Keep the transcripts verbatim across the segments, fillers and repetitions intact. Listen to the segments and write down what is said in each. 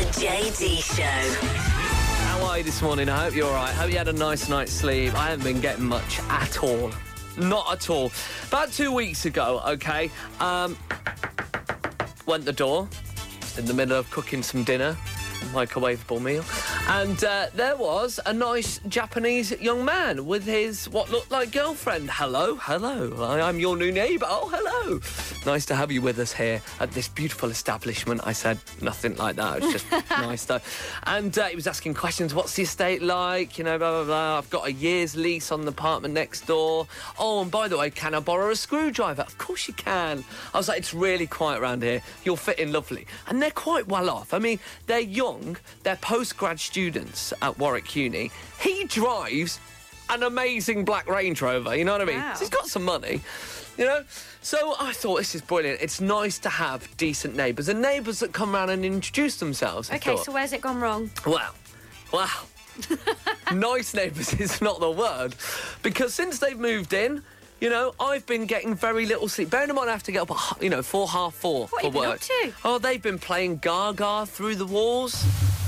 The J D Show. How are you this morning? I hope you're all right. Hope you had a nice night's sleep. I haven't been getting much at all. Not at all. About two weeks ago, okay, um, went the door, in the middle of cooking some dinner, microwavable meal, and uh, there was a nice Japanese young man with his what looked like girlfriend. Hello, hello, I, I'm your new neighbour. Oh, hello. Nice to have you with us here at this beautiful establishment. I said nothing like that. It was just nice, though. And uh, he was asking questions. What's the estate like? You know, blah, blah, blah. I've got a year's lease on the apartment next door. Oh, and by the way, can I borrow a screwdriver? Of course you can. I was like, it's really quiet around here. You'll fit in lovely. And they're quite well off. I mean, they're young. They're postgrad students at Warwick Uni. He drives an amazing black Range Rover, you know what I mean? Wow. So he's got some money, you know? So I thought, this is brilliant. It's nice to have decent neighbours and neighbours that come round and introduce themselves. I Okay, thought, so where's it gone wrong? Well, wow. Nice neighbours is not the word. Because since they've moved in, you know, I've been getting very little sleep. Bearing in mind I have to get up at, you know, four, half four What for have you been work. up to? Oh, they've been playing Gaga through the walls.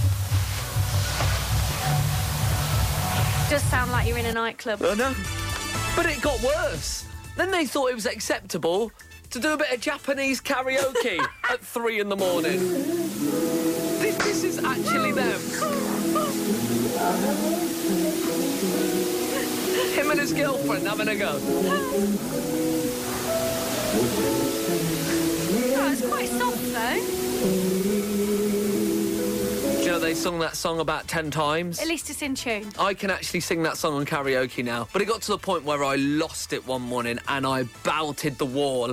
Does sound like you're in a nightclub. I know. But it got worse. Then they thought it was acceptable to do a bit of Japanese karaoke at three in the morning. This, this is actually them. Him and his girlfriend having a go. Oh, it's quite soft, though. Do you know they sung that song about ten times? At least it's in tune. I can actually sing that song on karaoke now. But it got to the point where I lost it one morning and I belted the wall.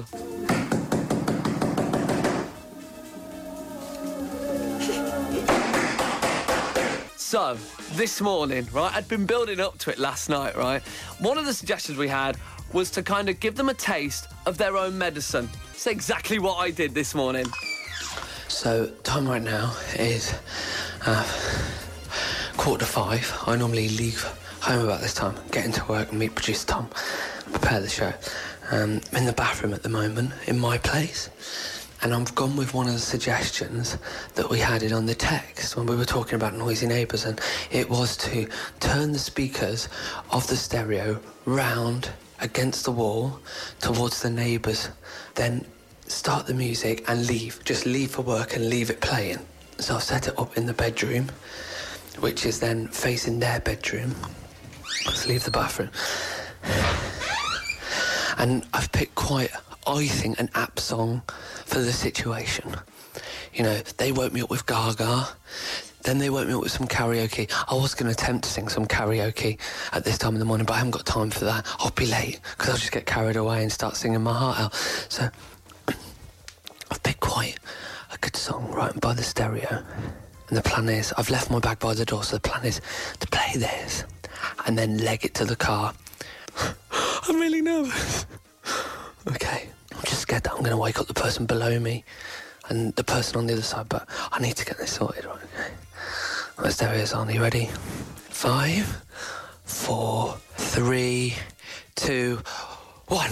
So, this morning, right, I'd been building up to it last night, right? One of the suggestions we had was to kind of give them a taste of their own medicine. It's exactly what I did this morning. So, time right now is uh, quarter to five. I normally leave home about this time, get into work and meet producer Tom, prepare the show. Um, I'm in the bathroom at the moment, in my place. And I've gone with one of the suggestions that we had it on the text when we were talking about noisy neighbours, and it was to turn the speakers of the stereo round against the wall towards the neighbours, then start the music and leave. Just leave for work and leave it playing. So I've set it up in the bedroom, which is then facing their bedroom. Let's leave the bathroom. And I've picked quite, I think, an apt song for the situation. You know, they woke me up with Gaga, then they woke me up with some karaoke. I was going to attempt to sing some karaoke at this time in the morning, but I haven't got time for that. I'll be late, because I'll just get carried away and start singing my heart out. So I've picked quite a good song right by the stereo. And the plan is, I've left my bag by the door, so the plan is to play this and then leg it to the car. I'm really nervous. Okay, I'm just scared that I'm going to wake up the person below me and the person on the other side, but I need to get this sorted, right? Okay. Right, stereo's on. Are you ready? Five, four, three, two, one.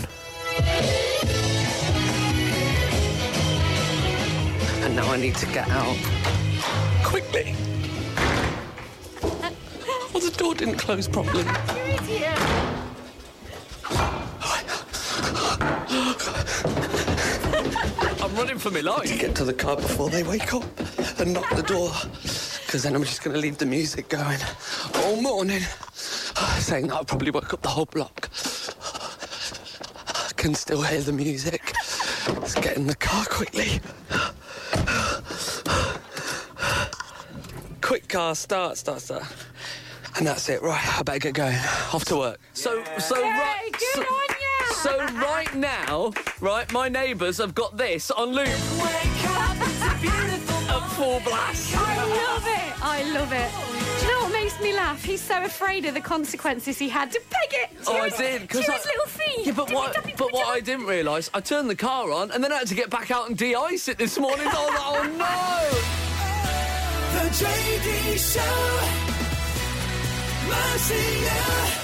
And now I need to get out quickly. Oh, the door didn't close properly. You idiot. I'm running for my life. To get to the car before they wake up and knock the door. Because then I'm just going to leave the music going all morning. Saying that I'll probably wake up the whole block. I can still hear the music. Let's get in the car quickly. Quick car, start, start, start. And that's it. Right, I better get going. Off to work. So, so Yay, right... good so, on ya! So right now, right, my neighbours have got this on loop. Wake up, it's a beautiful At full blast. I love it. I love it. Do you know what makes me laugh? He's so afraid of the consequences he had to peg it to Oh, I his, did, 'cause to I- his little feet. Yeah, but Dippy, what, dappy, but what I dappy. didn't realise, I turned the car on and then I had to get back out and de-ice it this morning. I was like, oh no! The J D Show. Mercia.